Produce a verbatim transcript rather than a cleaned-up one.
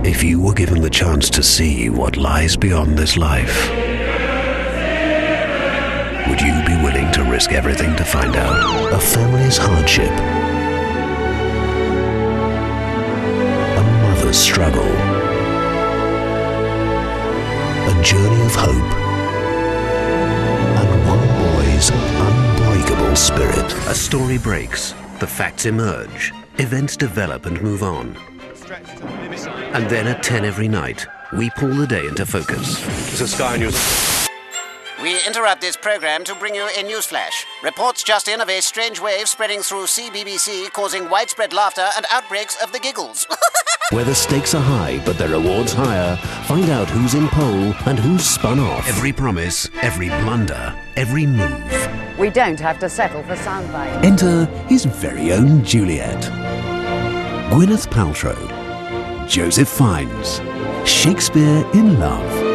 If you were given the chance to see what lies beyond this life, would you be willing to risk everything to find out? A family's hardship, a mother's struggle, a journey of hope, and one boy's unbreakable spirit. A story breaks, the facts emerge, events develop and move on. And then at ten every night, we pull the day into focus. This is Sky News. We interrupt this program to bring you a newsflash. Reports just in of a strange wave spreading through C B B C, causing widespread laughter and outbreaks of the giggles. Where the stakes are high, but the rewards higher, find out who's in pole and who's spun off. Every promise, every blunder, every move. We don't have to settle for soundbites. Enter his very own Juliet. Gwyneth Paltrow. Joseph Fiennes. Shakespeare in Love.